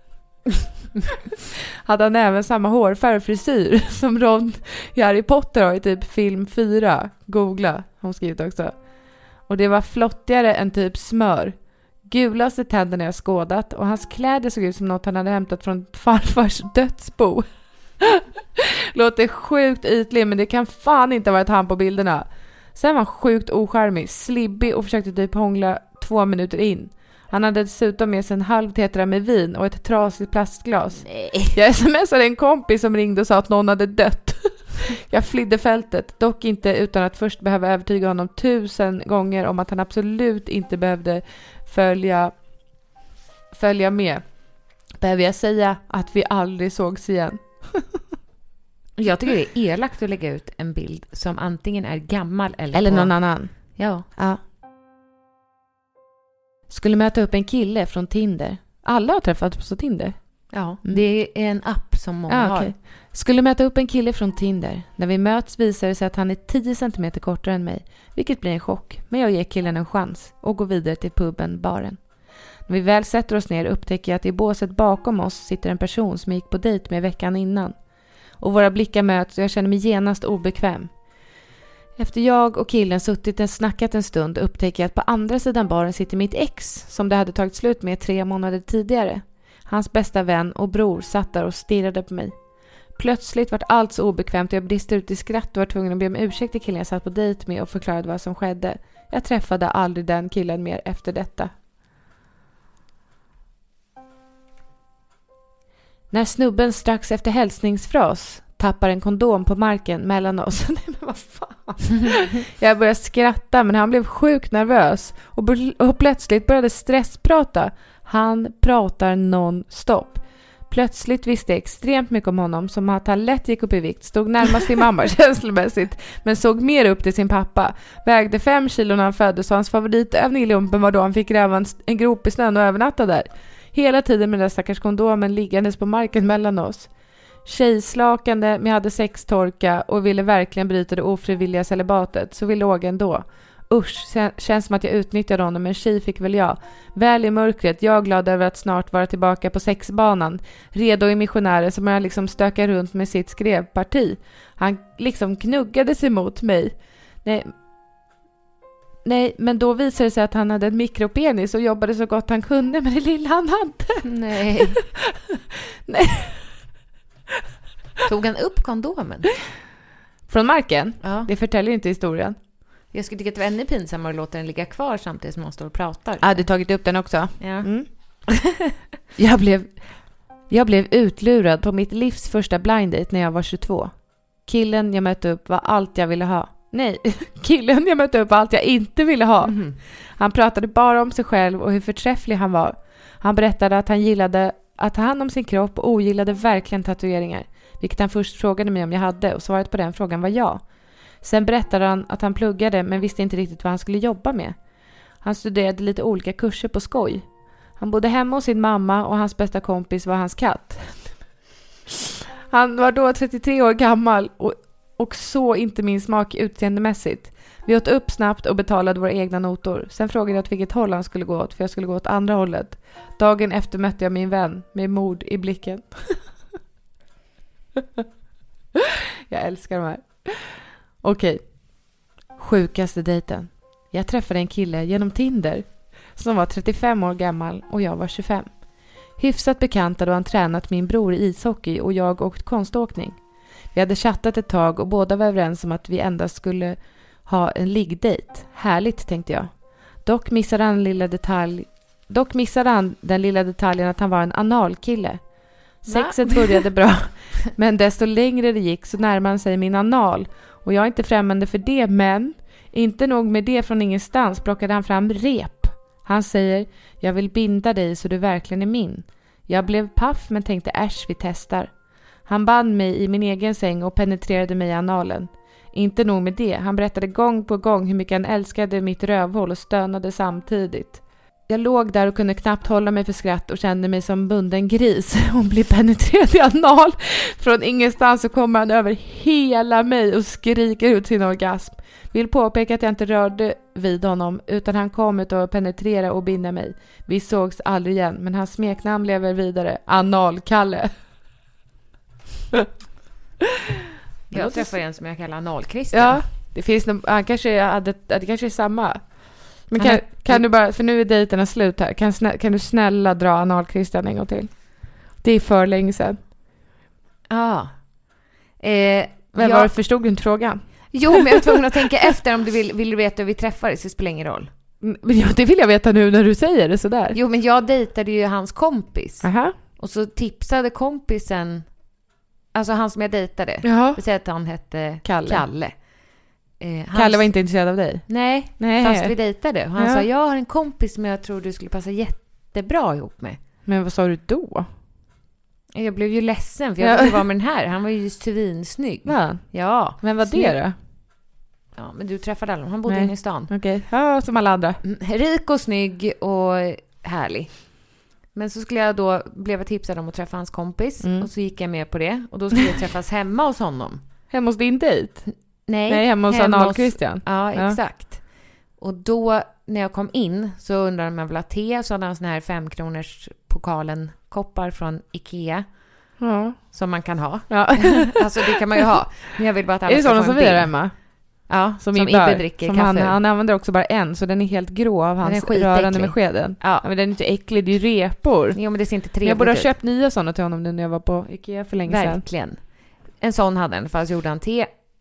Hade han även samma hårfärg och frisyr som Ron i Harry Potter har i typ film fyra. Googla, hon skrivit också. Och det var flottigare än typ smör. Gulaste tänderna jag skådat och hans kläder såg ut som något han hade hämtat från farfars dödsbo. Låter sjukt ytlig, men det kan fan inte ha varit han på bilderna. Sen var han sjukt ocharmig, slibbig och försökte typ hångla två minuter in. Han hade dessutom med sig en halv tetra med vin och ett trasigt plastglas. Nej. Jag smsade en kompis som ringde och sa att någon hade dött. Jag flydde fältet, dock inte utan att först behöva övertyga honom tusen gånger om att han absolut inte behövde följa, följa med. Behöver jag säga att vi aldrig sågs igen? Jag tycker det är elakt att lägga ut en bild som antingen är gammal eller, Eller på... någon annan. Ja. Ja. Skulle möta upp en kille från Tinder. Alla har träffat på Tinder. Ja, Mm. det är en app som många Ja, har. okej. Skulle möta upp en kille från Tinder. När vi möts visar det sig att han är tio centimeter kortare än mig. Vilket blir en chock. Men jag ger killen en chans och går vidare till puben, baren. När vi väl sätter oss ner upptäcker jag att i båset bakom oss sitter en person som gick på dejt med veckan innan. Och våra blickar möts och jag känner mig genast obekväm. Efter jag och killen suttit och snackat en stund upptäcker jag att på andra sidan baren sitter mitt ex som det hade tagit slut med tre månader tidigare. Hans bästa vän och bror satt där och stirrade på mig. Plötsligt vart allt så obekvämt och jag briste ut i skratt och var tvungen att be om ursäkt till killen jag satt på dejt med och förklarade vad som skedde. Jag träffade aldrig den killen mer efter detta. När snubben strax efter hälsningsfras tappar en kondom på marken mellan oss. Nej men vad fan. Jag började skratta men han blev sjukt nervös och, b- och plötsligt började stressprata. Han pratar non-stop. Plötsligt visste jag extremt mycket om honom, som att han lätt gick upp i vikt, stod närmast sin mamma känslomässigt, men såg mer upp till sin pappa. Vägde fem kilo när han föddes och hans favoritövning i lumpen var då han fick gräva en, en grop i snön och övernatta där. Hela tiden med den stackars kondomen liggandes på marken mellan oss. Tjejslakande, men jag hade sextorka och ville verkligen bryta det ofrivilliga celibatet, så vi låg ändå. Usch, känns som att jag utnyttjade honom, men tjej fick väl jag. Väl i mörkret, jag glad över att snart vara tillbaka på sexbanan. Redo i missionären som jag liksom stökar runt med sitt skrevparti. Han liksom knuggade sig mot mig. Nej, Nej, men då visade det sig att han hade en mikropenis och jobbade så gott han kunde med det lilla han hade. Nej. Nej. Tog han upp kondomen? Från marken? Ja. Det förtäljer inte historien. Jag skulle tycka att det var ännu pinsammare att låta den ligga kvar samtidigt som man står och pratar. Jag hade tagit upp den också. Ja. Mm. jag, blev, jag blev utlurad på mitt livs första blind date när jag var tjugotvå. Killen jag mötte upp var allt jag ville ha. Nej, killen jag mötte upp var allt jag inte ville ha. Mm. Han pratade bara om sig själv och hur förträfflig han var. Han berättade att han gillade att ta hand om sin kropp och ogillade verkligen tatueringar. Vilket han först frågade mig om jag hade, och svaret på den frågan var ja. Sen berättade han att han pluggade men visste inte riktigt vad han skulle jobba med. Han studerade lite olika kurser på skoj. Han bodde hemma hos sin mamma och hans bästa kompis var hans katt. Han var då trettiotre år gammal och, och så inte min smak utseendemässigt. Vi åt upp snabbt och betalade våra egna notor. Sen frågade jag åt vilket håll han skulle gå åt, för jag skulle gå åt andra hållet. Dagen efter mötte jag min vän med mord i blicken. Jag älskar de här. Okej. Sjukaste dejten. Jag träffade en kille genom Tinder som var trettiofem år gammal och jag var tjugofem. Hyfsat bekantad och han tränat min bror i ishockey och jag åkt konståkning. Vi hade chattat ett tag och båda var överens om att vi endast skulle ha en liggdate. Härligt, tänkte jag. Dock missade han lilla detalj Dock missade han den lilla detaljen att han var en analkille. Sexet började bra, men desto längre det gick så närmade han sig min anal. Och jag är inte främmande för det, men inte nog med det, från ingenstans plockade han fram rep. Han säger, jag vill binda dig så du verkligen är min. Jag blev paff men tänkte, äsch, vi testar. Han band mig i min egen säng och penetrerade mig i analen. Inte nog med det, han berättade gång på gång hur mycket han älskade mitt rövhål och stönade samtidigt. Jag låg där och kunde knappt hålla mig för skratt och kände mig som bunden gris. Hon blir penetrerad i anal. Från ingenstans så kommer han över hela mig och skriker ut sin orgasm. Vill påpeka att jag inte rörde vid honom utan han kom ut och penetrera och binda mig. Vi sågs aldrig igen, men hans smeknamn lever vidare. Analkalle. Jag träffar en som jag kallar Analkristian. Ja, det finns nog, han kanske hade, det kanske är samma. Men kan, kan du bara, för nu är dejterna slut här. Kan, snä, kan du snälla dra Analkristian en gång till? Det är för länge sedan. Ja. Eh, men jag... var förstod du inte frågan? Jo, men jag var tvungen att tänka efter om du vill, vill du veta hur vi träffades, det spelar ingen roll. Men ja, det vill jag veta nu när du säger det sådär. Jo, men jag dejtade ju hans kompis. Aha. Och så tipsade kompisen, alltså han som jag dejtade. Jaha. Vi säger att han hette Kalle. Kalle. Eh, hans... Kalle var inte intresserad av dig? Nej, Nej. fast vi dejtade. Och han ja. sa, jag har en kompis som jag tror du skulle passa jättebra ihop med. Men vad sa du då? Jag blev ju ledsen för jag ja. ville vara med den här. Han var ju svinsnygg. Ja. Ja. Men vad det då? Ja, men du träffade honom. Han bodde Nej. inne i stan. Okej, okay. Ja, som alla andra. Mm, rik och snygg och härlig. Men så skulle jag då, blev jag tipsad om att träffa hans kompis. Mm. Och så gick jag med på det. Och då skulle jag träffas hemma hos honom. Hemma hos din dejt? Nej. Nej, hemma hos hemma Analkristian. Ja, ja, exakt. Och då, när jag kom in, så undrade de om jag ville ha te. Så hade han sån här femkronors pokalen koppar från Ikea. Ja. Som man kan ha. Ja. Alltså det kan man ju ha. Men jag vill bara att alla är det ska sådana få en som vi bild. har hemma? Ja, som, som Ibbe dricker som kaffe. Han, han använder också bara en, så den är helt grå av hans rörande med skeden. Ja. Men den är inte äcklig, det är ju repor. Jo, men det ser inte trevligt ut. Jag borde ha köpt nya sådana till honom nu när jag var på Ikea för länge sedan. Verkligen. En sån hade han, fast gjorde han te.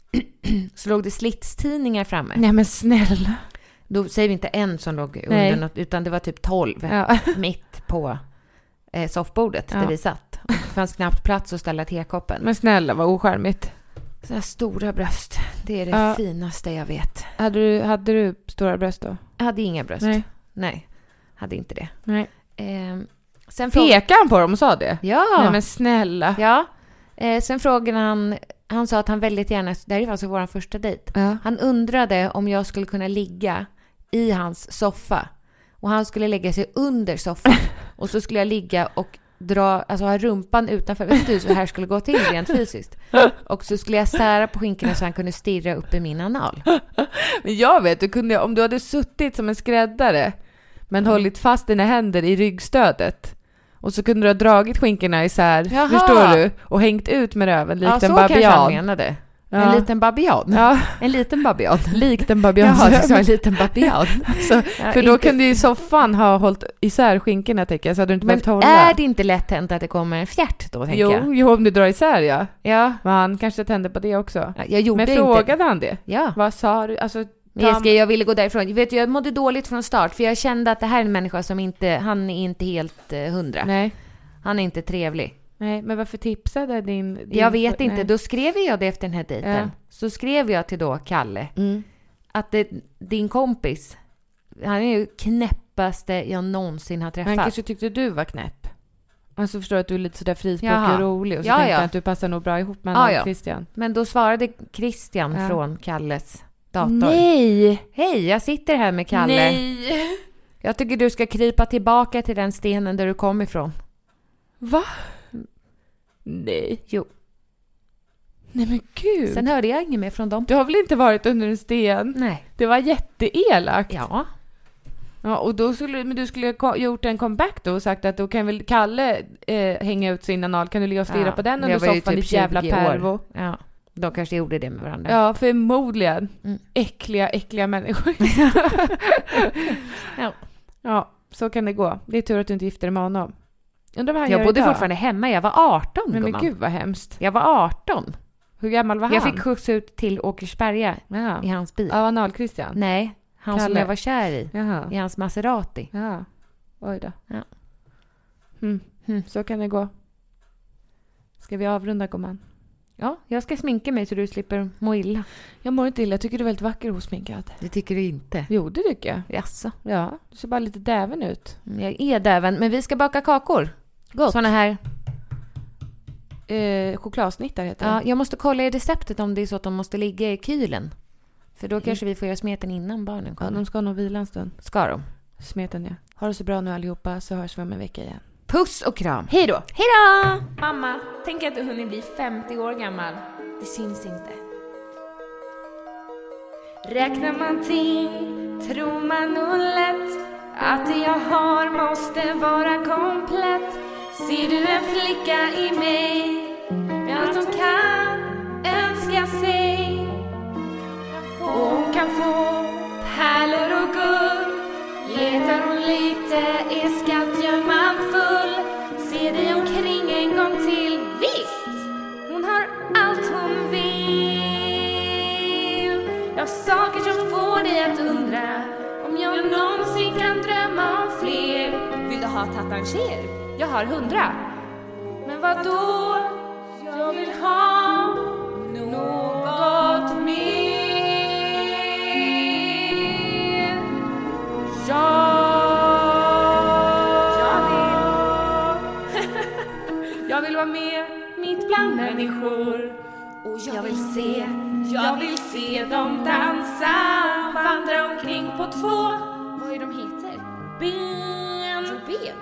Så låg det slitstidningar framme. Nej, men snälla. Då säger vi inte en som låg Nej. under något, utan det var typ tolv ja. mitt på eh, soffbordet ja. där vi satt. Och det fanns knappt plats att ställa tekoppen. Men snälla, vad ocharmigt. Så här stora bröst, det är det ja. finaste jag vet. Hade du, hade du stora bröst då? Jag hade inga bröst. Nej. Nej, hade inte det. Nej. Eh, sen Pekade han på dem och sa det? Ja. Nej, men snälla. Ja. Eh, sen frågade han, han sa att han väldigt gärna, det här var alltså vår första dejt. Ja. Han undrade om jag skulle kunna ligga i hans soffa. Och han skulle lägga sig under soffan. Och så skulle jag ligga och dra, alltså ha rumpan utanför. Vet du så här skulle gå till rent fysiskt. Och så skulle jag sära på skinkorna så han kunde stirra upp i min anal. Men jag vet, du kunde, om du hade suttit som en skräddare men mm. hållit fast dina händer i ryggstödet. Och så kunde du ha dragit skinkorna isär, Jaha. Förstår du? Och hängt ut med röven likt ja, en babian. Ja, så kanske han menade. Ja. En liten babian. Ja. En liten babian. Likt en babian. Ja, det var en liten babian. Så, ja, för då inte... kunde ju soffan ha hållit isär skinkorna, tänker jag, så hade du inte behövt hålla. Men är det inte lätt hänt att det kommer en fjärt då, tänker jo, jag? Jo, om du drar isär, ja. Ja. Men han kanske tände på det också. Ja, jag gjorde Men inte. frågade han det? Ja. Vad sa du? Alltså, Men jag, ska, jag ville gå därifrån. Jag, vet, jag mådde dåligt från start, för jag kände att det här är en människa som inte, han är inte helt eh, hundra. Nej. Han är inte trevlig. Nej, men varför tipsade din... din jag vet inte. Nej. Då skrev jag det efter den här dejten. Ja. Så skrev jag till då Kalle mm. att det, din kompis, han är ju knäppaste jag någonsin har träffat. Men kanske tyckte du var knäpp. Alltså förstår att du är lite sådär frispråkig och rolig. Och så ja, tänkte ja. jag att du passar nog bra ihop med ja, ja. Christian. Men då svarade Christian ja. från Kalles dator. Nej! Hej, jag sitter här med Kalle. Nej! Jag tycker du ska krypa tillbaka till den stenen där du kom ifrån. Va? Nej. Jo. Nej men gud. Sen hörde jag inget mer från dem. Du har väl inte varit under en sten? Nej. Det var jätteelakt. Ja. Ja, och då skulle, men du skulle ha gjort en comeback då och sagt att då kan väl Kalle eh, hänga ut sin anal. Kan du ligga och stirra ja. på den under soffan, typ ditt jävla pervo? Ja. De kanske gjorde det med varandra. Ja, förmodligen. Mm. Äckliga, äckliga människor. ja. Ja, så kan det gå. Det är tur att du inte gifter dig med honom. Undrar vad han Jag gör bodde idag. fortfarande hemma. Jag var arton, Men, men gumman. gud vad hemskt. Jag var arton. Hur gammal var han? Jag fick skjuts ut till Åkersberga Jaha. i hans bil. Ja, Anal Christian. Nej, han som Kalle. jag var kär i. Jaha. I hans Maserati. Ja. Oj då. Ja. Mm. Mm. Så kan det gå. Ska vi avrunda, gumman? Ja, jag ska sminka mig så du slipper må illa. Jag mår inte illa. Jag tycker du är väldigt vacker hosminkad. Det tycker du inte. Jo, det tycker jag. Jaså? Ja, du ser bara lite däven ut. Jag är däven, men vi ska baka kakor. Gott. Såna här. Eh, chokladsnittar heter Ja, det. jag måste kolla i receptet om det är så att de måste ligga i kylen. För då kanske vi får göra smeten innan barnen Ja, kommer. de ska nog vila en stund. Ska de? Smeten, ja. Ha det så bra nu allihopa, så hörs vi om en vecka igen. Puss och kram. Hej då! Hej då! Mamma, tänk att du hunnit bli femtio år gammal. Det syns inte. Räknar man till, tror man nog lätt att det jag har måste vara komplett. Ser du en flicka i mig med allt hon kan önska sig, och hon kan få pärlor och guld. Letar hon lite är skattgömman full. Se dig omkring en gång till. Visst, hon har allt hon vill. Jag saker som får dig att undra om jag någonsin kan drömma om fler. Vill du ha tatancher? Jag har hundra. Men vad då? Jag vill ha något mer. Jag, jag vill Jag vill vara med mitt bland människor. Och jag vill se, jag vill se dem dansa, vandra omkring på två. Vad är de heter? Ben. Jo, ben.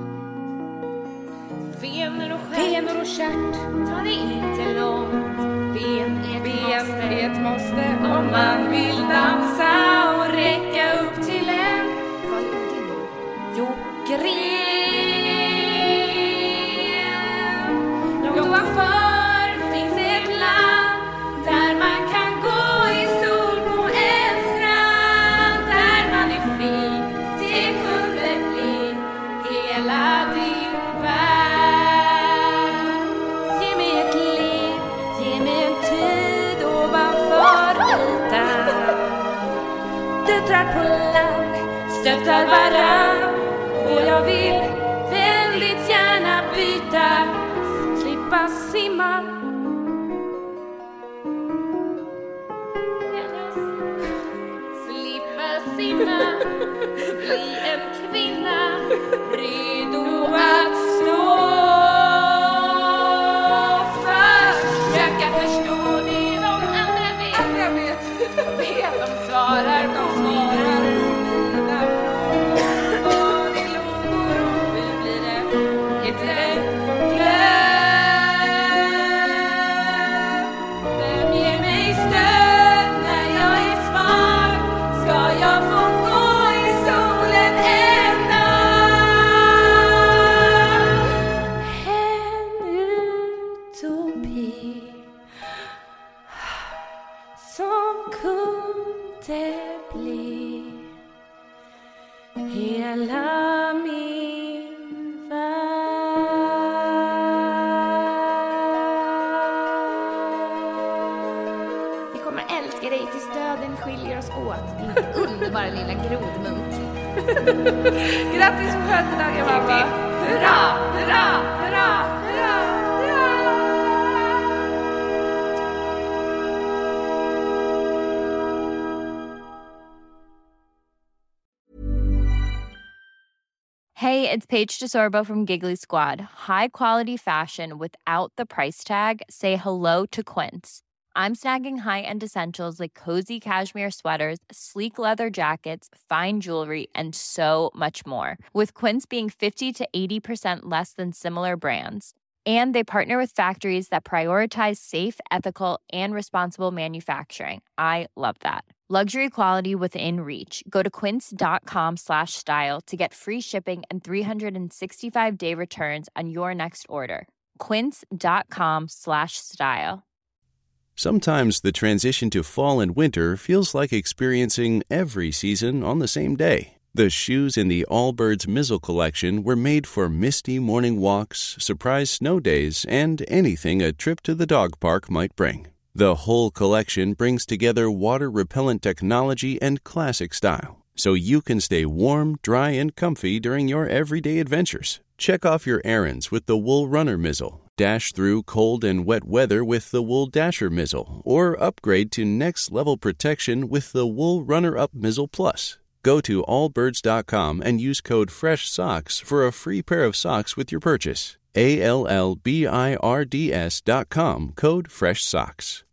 Fenor och stjärt. Fenor och stjärt. Ta det inte långt. Ben är ett ben måste. Är ett måste om man vill dansa och räcka upp till en. Vad är det nu? Jo, gren. Långt ovanför finns ett land där man kan gå i sol på en strand. Där man är fri, det kunde bli hela din värld. Ge mig ett liv, ge mig en tid ovanför ytan. Döttrar på land stöttar varann, och jag vill väldigt gärna byta, slippa simma. Slippa simma, bli en kvinna, redo att stå. Försöka förstå det de andra vet. Andra vet. Vet de svarar, de svarar mina frågor. Var är lågor och hur blir det? Heter det glöm? Vem ger mig stöd när jag är svag? Ska jag få gå i solen en dag? En utopi som kunde bli hela min värld. Vi kommer älska dig tills döden skiljer oss åt, din underbara lilla grodmunk. Grattis på födelsedagen, mamma! Hurra, hurra, hurra, hurra, hurra! Hey, it's Paige DeSorbo from Giggly Squad. High quality fashion without the price tag. Say hello to Quince. I'm snagging high-end essentials like cozy cashmere sweaters, sleek leather jackets, fine jewelry, and so much more. With Quince being fifty to eighty percent less than similar brands. And they partner with factories that prioritize safe, ethical, and responsible manufacturing. I love that. Luxury quality within reach. Go to quince.com slash style to get free shipping and three sixty-five day returns on your next order. Quince.com slash style. Sometimes the transition to fall and winter feels like experiencing every season on the same day. The shoes in the Allbirds Mizzle collection were made for misty morning walks, surprise snow days, and anything a trip to the dog park might bring. The whole collection brings together water-repellent technology and classic style, so you can stay warm, dry, and comfy during your everyday adventures. Check off your errands with the Wool Runner Mizzle, dash through cold and wet weather with the Wool Dasher Mizzle, or upgrade to next-level protection with the Wool Runner-Up Mizzle Plus. Go to allbirds dot com and use code FRESHSOCKS for a free pair of socks with your purchase. A L L B I R D S dot com, code FRESHSOCKS.